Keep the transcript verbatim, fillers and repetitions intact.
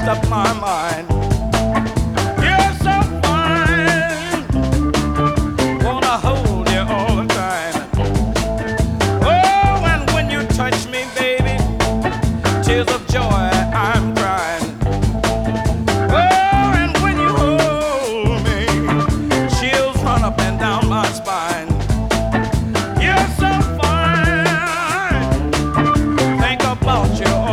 up my mind. You're so fine, wanna hold you all the time. Oh, and when you touch me, baby, tears of joy